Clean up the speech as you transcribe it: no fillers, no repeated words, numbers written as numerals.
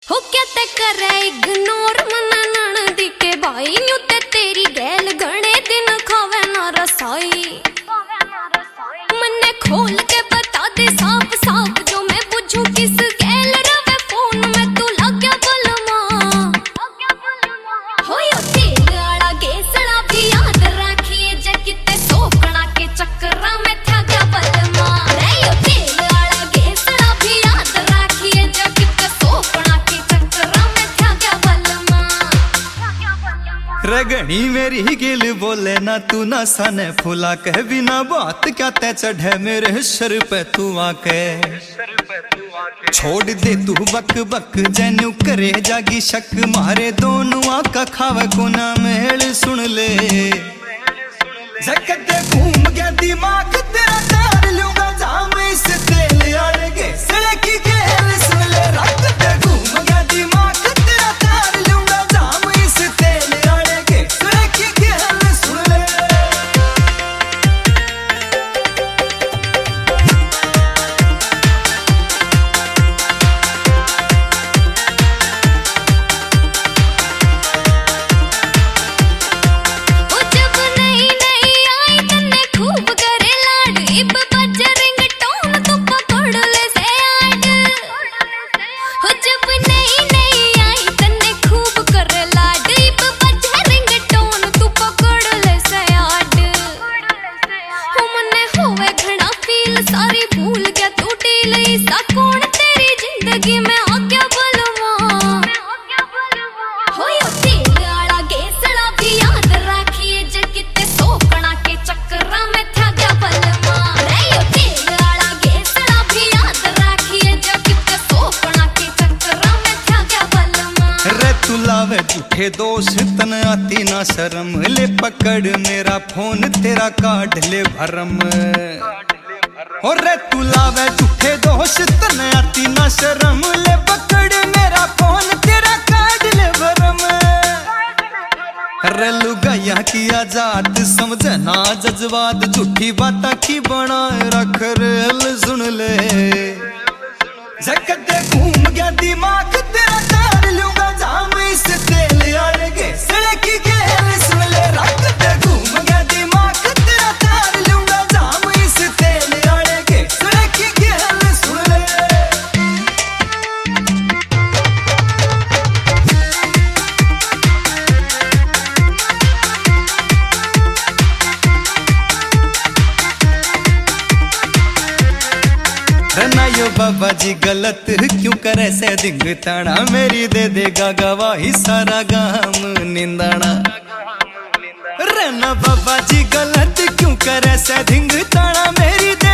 हो क्या ते करे इग्नोर मना ननदी के भाई न्यू ते तेरी गैल घणे दिन खावे ना रसाई मन्ने खोल के बता दे साफ साफ जो मैं बुझू किस गैल रवे फोन में तू लग गया बलमा हो यो तेल आला गेसड़ा भी याद रखिए जे किते सोकना के चक्करा में था गया बलमा रे यो तेल आला गेसड़ा भी याद रखिए जे किते सोकना के चक्करा में था गया बलमा रगनी मेरी गिल बोले ना तू ना सने फुला कह बिना बात क्या ते चढ़े मेरे सर पे तू आके छोड़ दे तू बक बक जैन्यू करे जागी शक मारे दोनों आका खावे कोना मेल सुन ले जकते घूम गया दिमाग तेरा तार लूंगा जाम इस तेल आड़गे सड़की खेल सुन ले रखते घूम गया दिमाग तेरा तार लूंगा जाम इस तेल आड़गे सड़की खेल सुन ले सारी भूल गया तू डील सा कौन तेरी जिंदगी में आ गया बलवा हो यो तेल आला गेसड़ा भी याद रखिए जे किते सोकना के चक्करा में था गया बलवा रे यो तेल आला गेसड़ा भी याद रखिए जे किते सोकना के चक्करा में था गया बलवा रे तू लावे झूठे दोष तन आती ना शर्म ले पकड़ मेरा फोन तेरा काट ले भरम और रे तू लावे झूठे दोष तन आती ना शर्म ले पकड़ मेरा फोन तेरा काट ले भरम रे लुगाया किया जात समझना जज्बात झूठी बात की बना रख रेल सुन ले जकते घूम गया दिमाग तेरा तार लूंगा जाम इस तेल आड़गे सड़की खेल सुन ले रखते घूम गया दिमाग तेरा तार लूंगा जाम इस तेल आड़गे सड़की खेल सुन ले यो बाबा जी गलत क्यों करे से दिंग ताना मेरी दे देगा गवाही सारा गाम निंदाना रहना बाबा जी गलत क्यों करे से दिंग ताना मेरी दे